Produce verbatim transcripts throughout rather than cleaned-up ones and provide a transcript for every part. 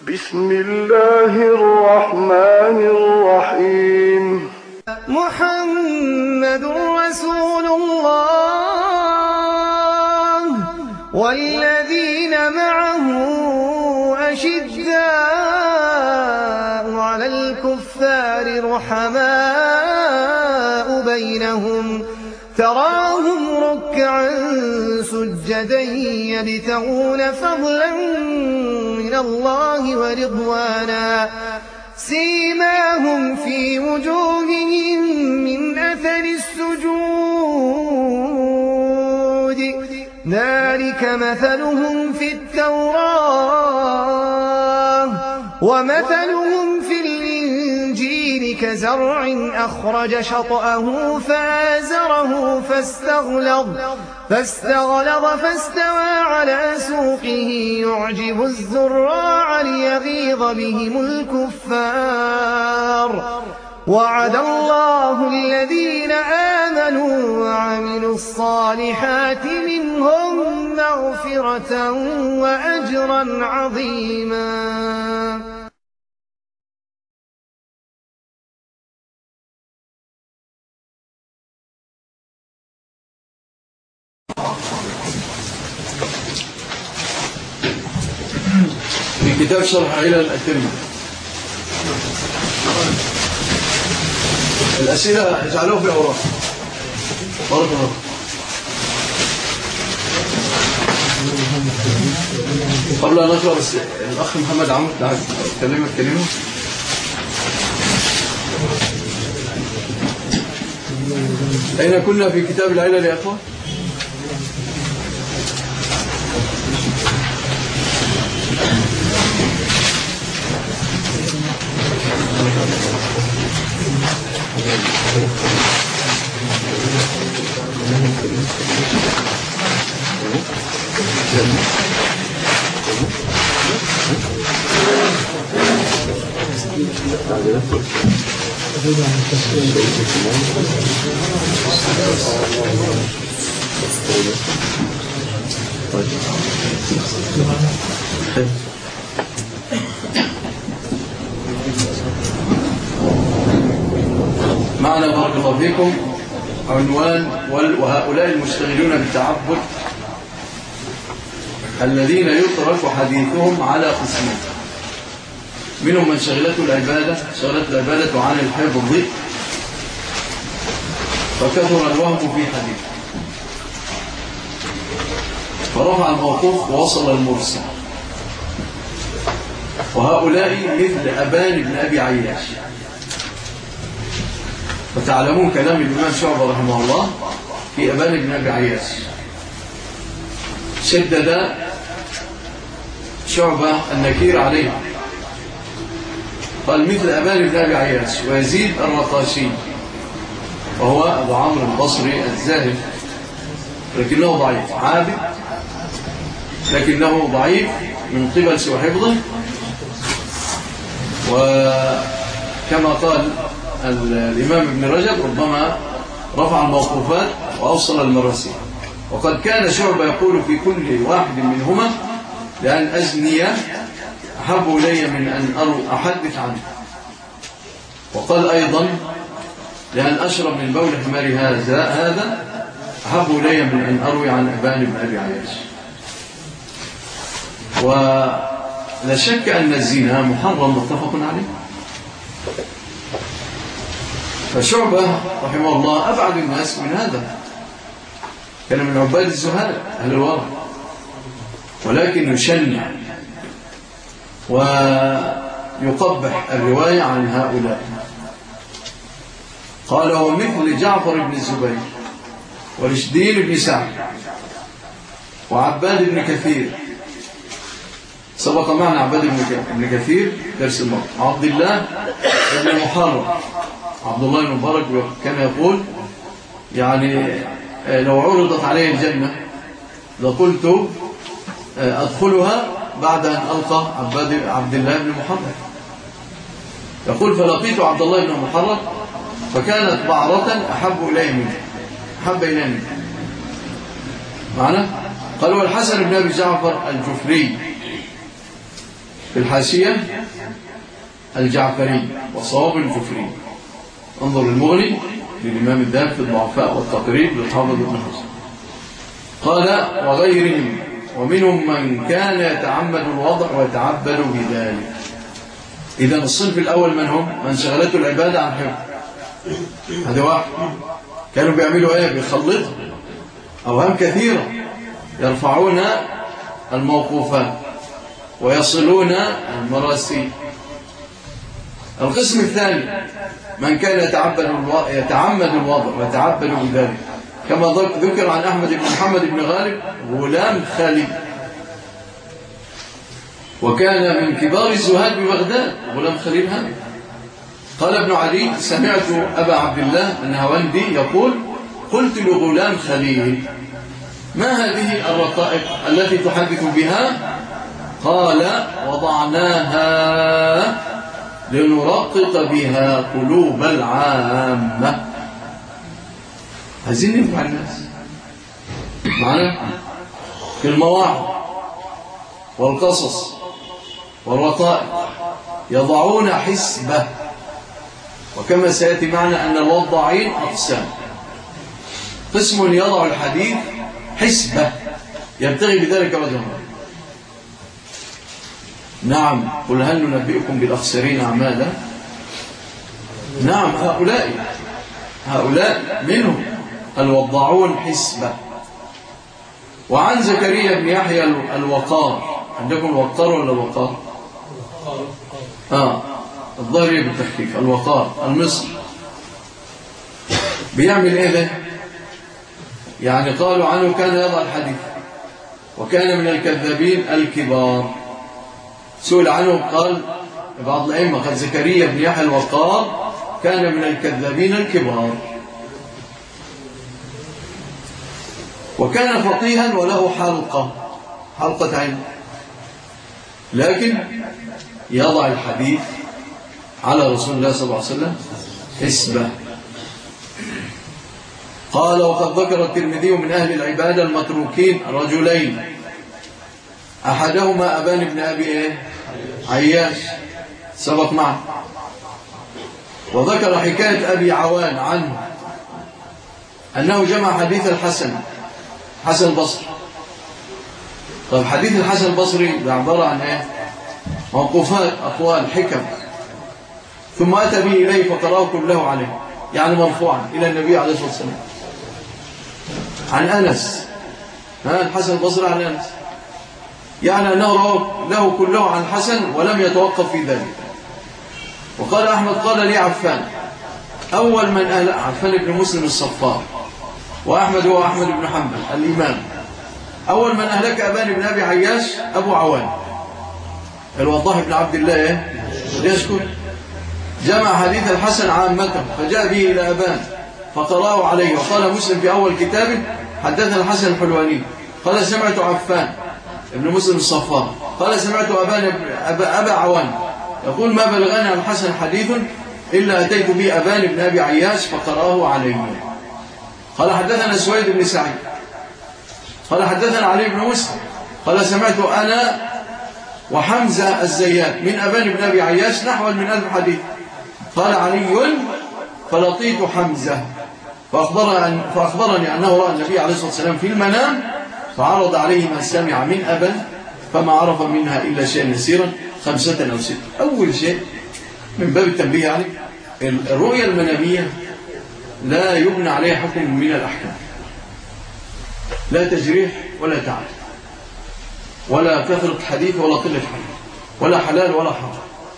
بسم الله الرحمن الرحيم. محمد رسول الله والذين معه أشداء على الكفار رحماء بينهم تراهم ركعا سجدا يبتغون فضلا من الله ورضوانا سيماهم في وجوههم من أثر السجود ذلك مثلهم في التوراة ومثلهم في الإنجيل كزرع أخرج شطأه فآزره فاستغلظ فاستغلظ فاستوى على سوقه يعجب الزراع ليغيظ بهم الكفار وعد الله الذين آمنوا وعملوا الصالحات منهم مغفرة وأجرا عظيما. في كتاب شرح علل الأتمة الأسئلة اجعلوه في أوراق بارك الله. قبل أن نقرأ بس الأخ محمد عمرو تعال كلمك كلمه. أين كنا في كتاب العلل يا أخوة؟ معنا بارك الله فيكم عنوان وهؤلاء المشتغلون بالتعبد الذين يترك حديثهم على قسمين. منهم من شغلته العبادة شغلته العبادة عن الحفظ فكثر الوهم في حديث فرفع الموقوف ووصل المرسل. وهؤلاء مثل أبان بن أبي عياش. وتعلمون كلام الإمام شعبة رحمه الله في أبان بن أبي عياش. شدد شعبة النكير عليه قال مثل أبان بن أبي عياش ويزيد الرقاشي وهو أبو عمرو البصري الزاهد لكنه ضعيف عابد لكنه ضعيف من قبل سوء حفظه. وكما قال الإمام ابن رجب ربما رفع الموقوفات وأوصل المراسيل. وقد كان شعبة يقول في كل واحد منهما لأن أزني أحب إلي من أن أحدث عنه. وقال أيضا لأن أشرب من بول حمار هذا هذا أحب إلي من أن أروي عن أبان بن أبي عياش. ولا شك أن الزنا محرم متفق عليه. فشعبة رحمه الله أبعد الناس من هذا كان من عباد الزهاد أهل الورع ولكن يشنع ويقبح الرواية عن هؤلاء. قال هو مثل جعفر بن الزبير ورشدين بن سعد وعباد بن كثير. سبق معنا عباد بن كثير درس المرء. عبد الله بن محرم عبد الله بن مبارك كان يقول يعني لو عرضت علي الجنة لقلت أدخلها بعد أن ألقى عباد عبد الله بن محرم. يقول فلقيت عبد الله بن محرم فكانت بعرة أحب إلي منه أحب إلي منه معنا. قال والحسن بن أبي جعفر الجفري في الحاشية الجعفري وصواب الجفري. انظر المغني للإمام الذهبي في الضعفاء والتقريب للحافظ ابن حجر. قال وغيرهم ومنهم من كان يتعمد الوضع ويتعبد بذلك. إذا الصنف الأول من هم؟ من شغلته العبادة عن حفظ. هذا واحد كانوا بيعملوا ايه؟ بيخلطوا أوهام كثيرة، يرفعون الموقوفات ويصلون المراسيل. القسم الثاني من كان يتعبد يتعمد الوضع ويتعبد بذلك، كما ذكر عن أحمد بن محمد بن غالب غلام خالد، وكان من كبار الزهاد ببغداد. غلام خالد هذا قال ابن علي سمعت أبا عبد الله النهاوندي يقول قلت لغلام خليل ما هذه الرقائق التي تحدث بها؟ قال وضعناها لنرقق بها قلوب العامة. عايزين ننفع الناس معنا في المواعظ والقصص والرقائق، يضعون حسبة. وكما سيأتي معنا أن الوضاعين أقسام: قسم يضع الحديث حسبة يبتغي بذلك وجه الله. نعم، قل هل ننبئكم بالأخسرين أعمالا؟ نعم، هؤلاء هؤلاء منهم الوضاعون حسبة. وعن زكريا بن يحيى الوقار، عندكم الوقار ولا الوقار؟ آه الضرية بالتخفيف، الوقار المصري. بيعمل ايه ده؟ يعني قالوا عنه كان يضع الحديث وكان من الكذابين الكبار. سئل عنه قال بعض الأئمة قال زكريا بن يحيى الوقار كان من الكذابين الكبار، وكان فقيها وله حلقة حلقة عين، لكن يضع الحديث على رسول الله صلى الله عليه وسلم حسبة. قال وقد ذكر الترمذي من أهل العبادة المتروكين رجلين، أحدهما أبان بن أبي إيه؟ عياش سبق معه، وذكر حكاية أبي عوان عنه أنه جمع حديث الحسن حسن البصري. طيب حديث الحسن البصري ده عبارة عن إيه؟ موقوفات، أقوال، حكم، ثم أتى به إليه فقرأه كله عليه، يعني مرفوعا إلى النبي عليه الصلاة والسلام. عن أنس، ها الحسن البصري عن أنس، يعني أنه له كله عن حسن ولم يتوقف في ذلك. وقال أحمد قال لي عفان أول من أهل عفان بن مسلم الصفار، وأحمد هو أحمد بن حنبل الإمام، أول من أهلك أبان بن أبي عياش أبو عوان الوضاح بن عبد الله يشكر، جمع حديث الحسن عامته فجاء به إلى أبان فقرأه عليه. وقال مسلم في أول كتابه حدثنا الحسن الحلواني قال سمعت عفان ابن مسلم الصفار قال سمعت أبان أبا, أبا عوان يقول ما بلغنا عن الحسن حديث إلا أتيت به أبان بن أبي عياش فقرأه عليه. قال حدثنا سويد بن سعيد قال حدثنا علي بن مسلم قال سمعت أنا وحمزة الزيات من أبان بن أبي عياش نحو من ألف حديث. قال علي فلقيت حمزة فأخبرني, فأخبرني أنه رأى النبي عليه الصلاة والسلام في المنام فعرض عليه ما سمع من أبان فما عرف منها إلا شيء يسيرا خمسة أو ستة. أول شيء من باب التنبيه يعني الرؤية المنامية لا يبنى عليها حكم من الأحكام، لا تجريح ولا تعب ولا كثرة حديث ولا قلة حديث ولا حلال ولا حرام،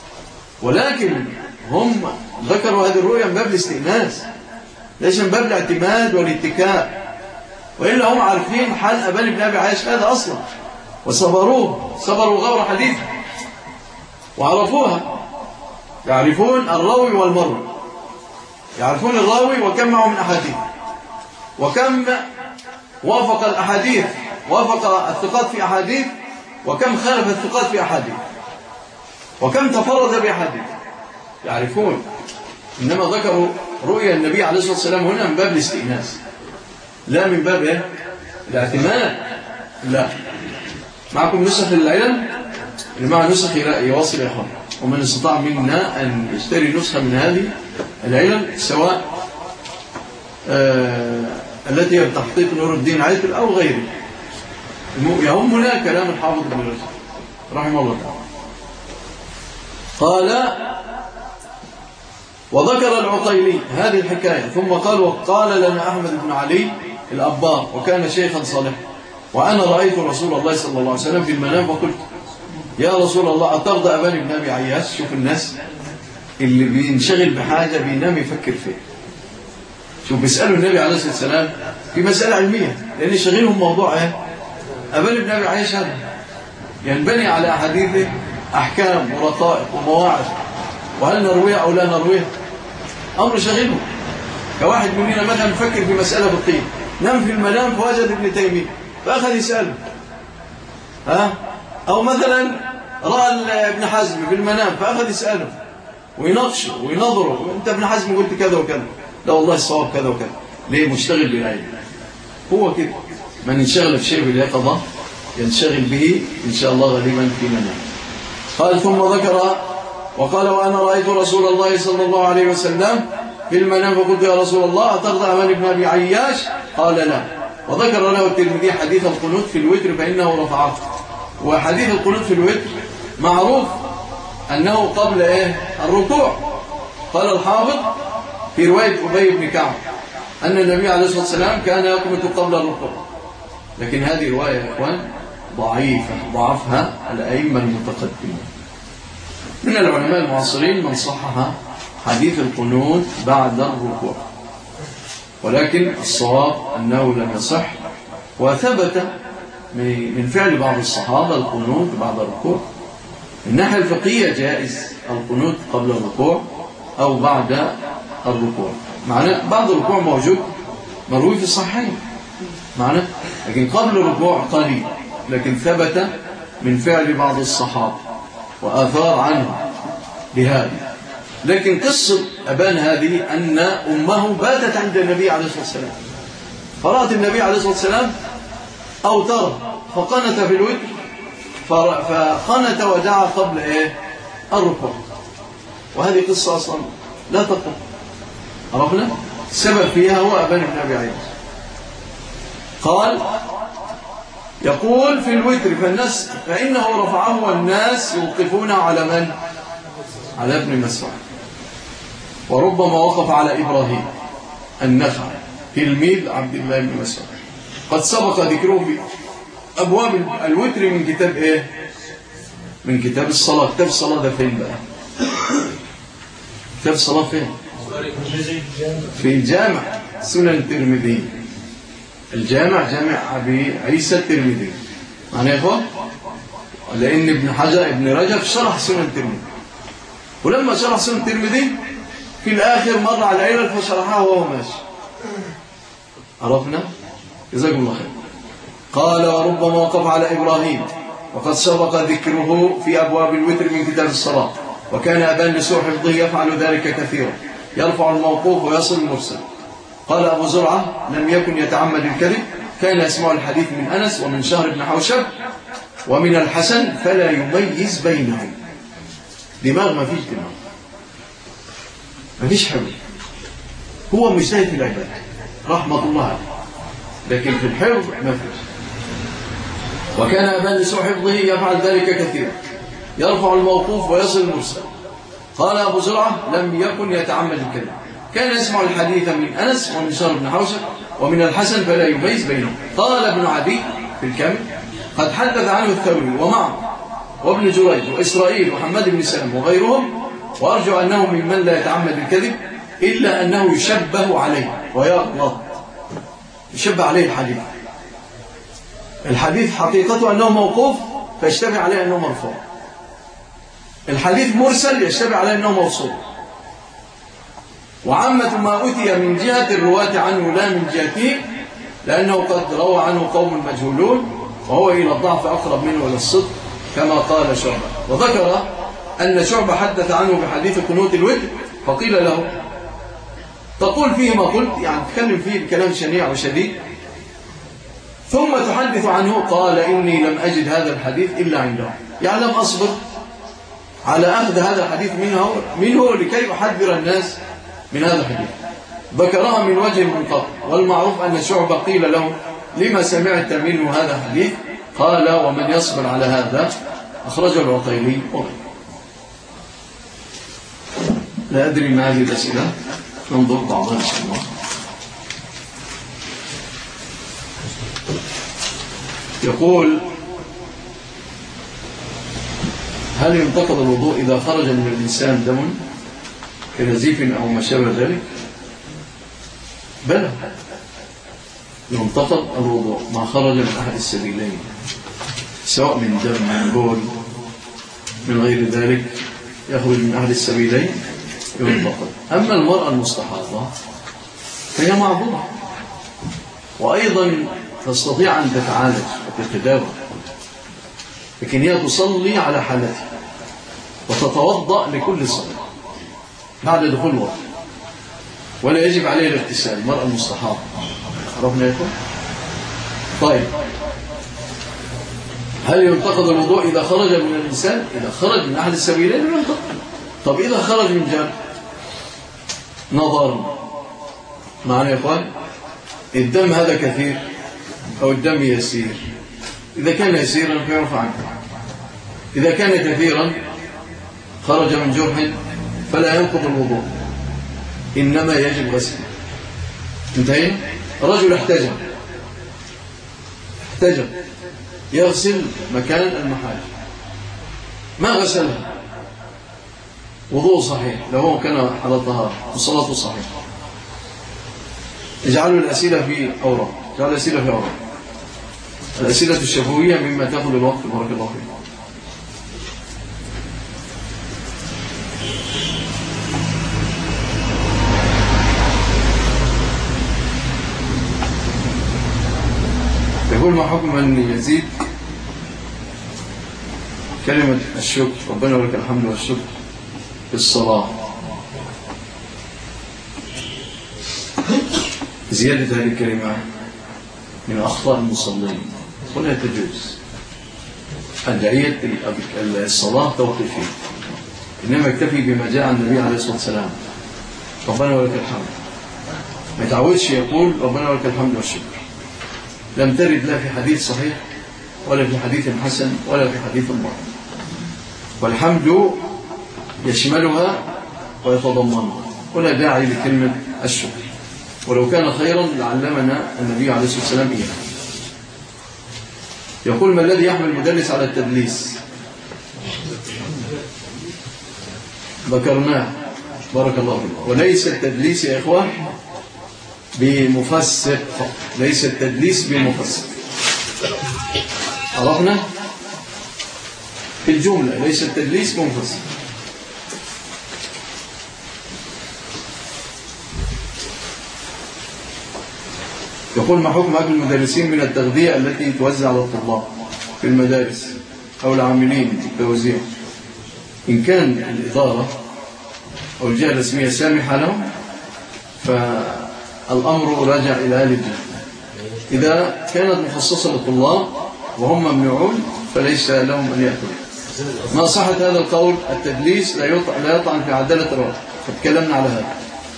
ولكن هم ذكروا هذه الرؤية من باب الاستئناس ليس من باب الاعتماد والاتكاء، وإلا هم عارفين حال أبان بن أبي عياش هذا أصلا وصبروه صبروا غور حديث وعرفوها، يعرفون الراوي والمروي، يعرفون الراوي وكم معه من أحاديث وكم وافق الأحاديث وافق الثقات في أحاديث وكم خالف الثقات في أحاديث وكم تفرد بأحاديث يعرفون. إنما ذكروا رؤيا النبي عليه الصلاة والسلام هنا من باب الاستئناس لا من باب إيه؟ الاعتماد. لا معكم نسخ العلم اللي مع نسخ يواصل يا اخوان، ومن استطاع منا أن يشتري نسخة من هذه العلل سواء آه التي هي بتحقيق نور الدين عيتل أو غيره. يهمنا كلام الحافظ ابن رجب رحمه الله تعالى. قال وذكر العقيلي هذه الحكاية ثم قال وقال لنا أحمد بن علي الأبار وكان شيخا صالحا وأنا رأيت رسول الله صلى الله عليه وسلم في المنام فقلت يا رسول الله أترضى أبان بن أبي عياش. شوف الناس اللي بينشغل بحاجة بينام يفكر فيه. شوف بيسألوا النبي عليه الصلاة والسلام في مسألة علمية لأن شغلهم موضوع ايه أبان بن أبي عياش هذا ينبني على أحاديثه أحكام ورقائق ومواعظ وهل نرويها أو لا نرويها أمر شغلهم. كواحد مننا مثلا فكر في مسألة فقهية نام في المنام فوجد ابن تيمية فأخذ يسأله ها، أو مثلا رأى ابن حزم في المنام فأخذ يسأله ويناقشه وينظره وانت ابن حزم قلت كذا وكذا لا والله الصواب كذا وكذا. ليه؟ مشتغل بالعلم. هو كده من ينشغل في شيء باليقظة ينشغل به إن شاء الله غالبا في منام. قال ثم ذكر وقال وأنا رأيت رسول الله صلى الله عليه وسلم في المنام فقلت يا رسول الله أترضى أمان بن أبي عياش؟ قال لا. وذكر له الترمذي حديث القنوت في الوتر فإنه رفعه. وحديث القنوت في الوتر معروف أنه قبل إيه؟ الركوع. قال الحافظ في رواية أبي بن كعب أن النبي عليه الصلاة والسلام كان يقنط قبل الركوع، لكن هذه رواية يا إخوان ضعيفة ضعفها الأئمة المتقدمين. من العلماء المعاصرين من صحح حديث القنوت بعد الركوع، ولكن الصواب أنه لم يصح. وثبت من فعل بعض الصحابة القنوت بعد الركوع. من الناحية الفقهية جائز القنوت قبل الركوع أو بعد الركوع، معنى بعد الركوع موجود مروي في الصحيحين معنى، لكن قبل الركوع قليل. لكن ثبت من فعل بعض الصحابة وآثار عنه بهذا. لكن قصة أبان هذه أن أمه باتت عند النبي عليه الصلاة والسلام فرأت النبي عليه الصلاة والسلام أوتر فقنت في الوتر فقنت ودعا قبل إيه؟ الركوع. وهذه قصة أصلا لا تقوم. عرفنا السبب فيها هو أبان بن أبي عياش. قال يقول في الوتر فالناس فإنه رفعه والناس يوقفون على من؟ على ابن مسعود. وربما وقف على إبراهيم النخعي تلميذ عبد الله بن مسعود. قد سبق ذكره في أبواب الوتر من كتاب إيه؟ من كتاب الصلاة. كتاب الصلاة ده فين بقى؟ كتاب الصلاة فين؟ في الجامع سنن الترمذي. الجامع جامع أبي عيسى الترمذي معنى يا إخوة، لأن ابن حجر ابن رجب شرح سنن الترمذي، ولما شرح سنن الترمذي في الآخر مر على العلل فشرحها وهو ماشي. عرفنا؟ جزاكم الله خير. قال وربما وقف على إبراهيم وقد سبق ذكره في أبواب الوتر من كتاب الصلاة. وكان أبان لسوء حفظه يفعل ذلك كثيرا، يرفع الموقوف ويصل المرسل. قال أبو زرعة لم يكن يتعمد الكذب، كان يسمع الحديث من أنس ومن شهر بن حوشب ومن الحسن فلا يميز بينهم. دماغ ما فيش دماغ، ما فيش حفظ، هو مجتهد في العبادة رحمة الله عليه، لكن في الحفظ ما فيش. وكان أبان لسوء حفظه يفعل ذلك كثيرا، يرفع الموقوف ويصل المرسل. قال أبو زرعة لم يكن يتعمد الكذب، كان يسمع الحديث من أنس ومن شهر بن حوشب ومن الحسن فلا يميز بينهم. قال ابن عدي في الكامل قد حدث عنه الثوري ومعه وابن جريج وإسرائيل وحماد بن سلم وغيرهم، وأرجو أنه ممن لا يتعمد الكذب إلا أنه يشبه عليه ويغلط، يشبه عليه الحديث. الحديث حقيقته أنه موقوف فيشتبه عليه أنه مرفوع، الحديث مرسل يشتبه عليه أنه موصول. وعامة ما أتي من جهة الرواة عنه لا من جهته، لأنه قد روى عنه قوم مجهولون وهو إلى الضعف أقرب منه إلى الصدق كما قال شعبة. وذكر أن شعبة حدث عنه بحديث قنوت الوتر فقيل له تقول فيه ما قلت، يعني تكلم فيه بكلام شنيع وشديد. ثم تحدث عنه قال إني لم أجد هذا الحديث إلا عنده، يعني لم أصبر على أخذ هذا الحديث منه, منه لكي أحذر الناس من هذا الحديث. ذكرها من وجه منقطع، والمعروف أن شعبة قيل له لما سمعت منه هذا الحديث؟ قال ومن يصبر على هذا أخرجه العقيلي وغيره. لا أدري ما هذه الأسئلة، ننظر بعضها إن شاء الله. يقول هل ينتقض الوضوء إذا خرج من الإنسان دم كنزيف أو ما شابه ذلك؟ بلى، ينتقض الوضوء ما خرج من أحد السبيلين، سواء من دم من بول من غير ذلك يخرج من أحد السبيلين ينتقض. أما المرأة المستحاضة فهي معذورة، وأيضا تستطيع أن تتعالج وتتداوى، لكن هي تصلي على حالتها وتتوضأ لكل صلاة بعد دخول الوقت، ولا يجب عليها الاغتسال. المرأة المستحاضة عرفنا يا اخوان؟ طيب، هل ينتقض الوضوء إذا خرج من الإنسان؟ إذا خرج من أحد السبيلين ينتقض. طب إذا خرج من جنب نظر معنا يا اخوان، الدم هذا كثير أو الدم يسير، إذا كان يسيرا فيرفع عنه، إذا كان كثيرا خرج من جرح فلا ينقض الوضوء، إنما يجب غسله. انتهينا؟ رجل احتجم احتجم يغسل مكان المحال، ما غسلها، وضوء صحيح لو كان على طهارة وصلاته صحيحة. اجعلوا الأسئلة في أوراق، اجعلوا الأسئلة في أوراق. الأسئلة الشفوية مما تأخذ الوقت، بارك الله فيكم. يقول ما حكم أن يزيد كلمة الشكر ربنا ولك الحمد والشكر في الصلاة؟ زيادة هذه الكلمة من أخطاء المصلين ولا تجوز. أدعية الصلاة توقيفية، إنما يكتفي بما جاء عن النبي عليه الصلاة والسلام ربنا ولك الحمد، ما يتعودش يقول ربنا ولك الحمد والشكر. لم ترد لا في حديث صحيح ولا في حديث حسن ولا في حديث ضعيف، والحمد يشملها ويتضمنها، ولا داعي لكلمة الشكر، ولو كان خيرا لعلمنا النبي عليه الصلاة والسلام إياه. يقول ما الذي يحمل المدرس على التدليس؟ ذكرناه بارك الله فيكم. وليس التدليس يا إخوان بمفسق، ليس التدليس بمفسق، عرفنا في الجملة، ليس التدليس بمفسق. يقول ما حكم أكل المدرسين من التغذية التي توزع على الطلاب في المدارس أو العاملين في التوزيع؟ إن كان الإدارة أو الجهة الرسمية سامحة لهم فالأمر راجع إلى أهل الجهة. إذا كانت مخصصة للطلاب وهم ممنوعون فليس لهم أن يأكلوا. ما صحة هذا القول؟ التدليس لا يطعن في عدالة الرأي، فتكلمنا على هذا.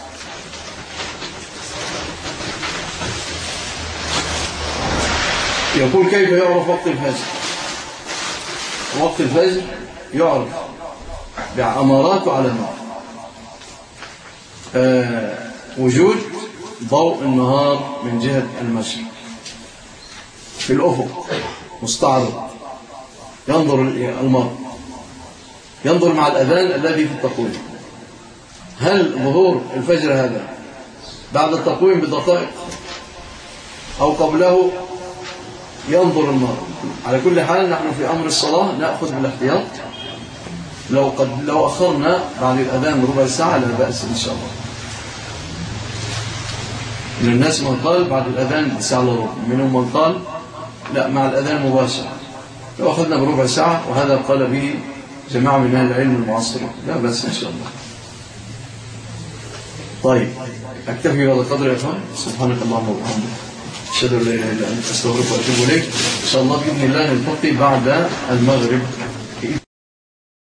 يقول كيف يعرف وقت الفجر؟ وقت الفجر يعرف بأمارات وعلامات. آه وجود ضوء النهار من جهة المشرق في الأفق مستعرض، ينظر المرء ينظر مع الأذان الذي في التقويم، هل ظهور الفجر هذا بعد التقويم بدقائق أو قبله؟ ينظر المرء. على كل حال نحن في أمر الصلاة نأخذ بالاحتياط، لو قد لو أخرنا بعد الأذان ربع ساعة لا بأس إن شاء الله. من الناس من قال بعد الأذان بساعة إلا ربع، منهم من قال لا مع الأذان مباشرة، لو أخذنا بربع ساعة، وهذا قال به جماعة من أهل العلم المعاصرين، لا بأس إن شاء الله. طيب أكتفي بهذا القدر يا أخوان. سبحانك اللهم وبحمدك. أشهد أن لا إله إلا أنت أستغفرك وأتوب إليك. إن شاء الله بإذن الله نلتقي بعد المغرب.